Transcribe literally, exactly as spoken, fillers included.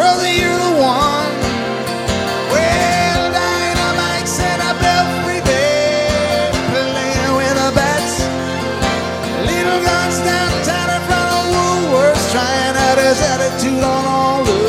brother, you're the one. Well, dynamite set up every day, playing with the bats. Little guns downtown in front of Woolworths, trying out his attitude on all the